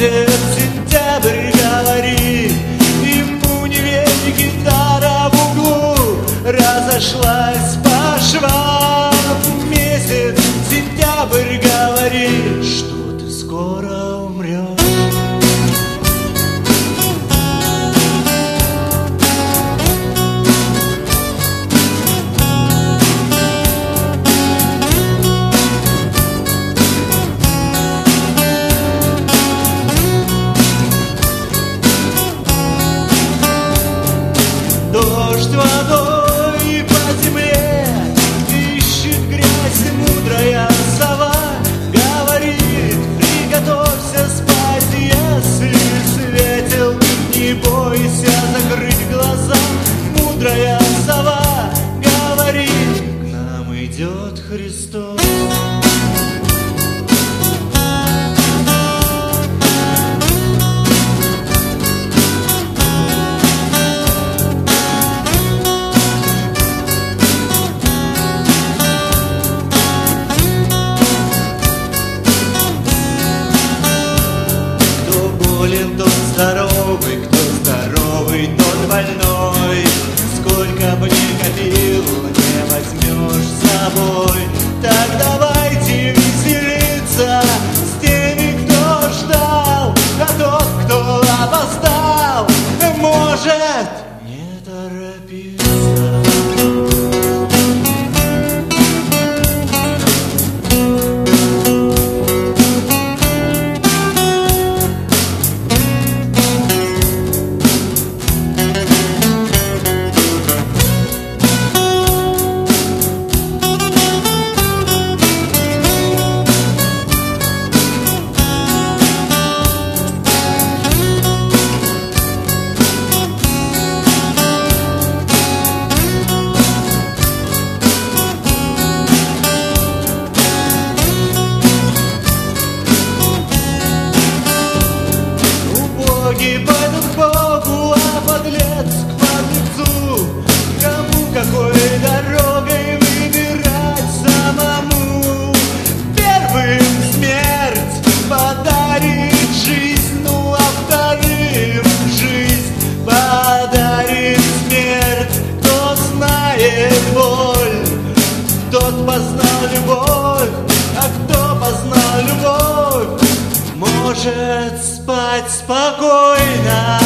Месяц сентябрь говорит, ему не верь, гитара в углу разошлась по швам. Месяц сентябрь говорит, что ты скоро умрешь. Дождь водой по земле ищет грязь, мудрая сова говорит, приготовься спать, если светил, не бойся закрыть глаза. Мудрая сова говорит, к нам идет Христос. Тот здоровый, кто здоровый, тот больной. Сколько бы ни копил, не возьмешь с собой. Так давайте веселиться с теми, кто ждал, а тот, кто опоздал, может не торопиться. Пойдут к Богу, а подлец к подлецу. Кому какой дорогой выбирать самому? Первым смерть подарит жизнь, ну а вторым жизнь подарит смерть. Кто знает боль, тот познал любовь, а кто познал любовь, может спать спокойно.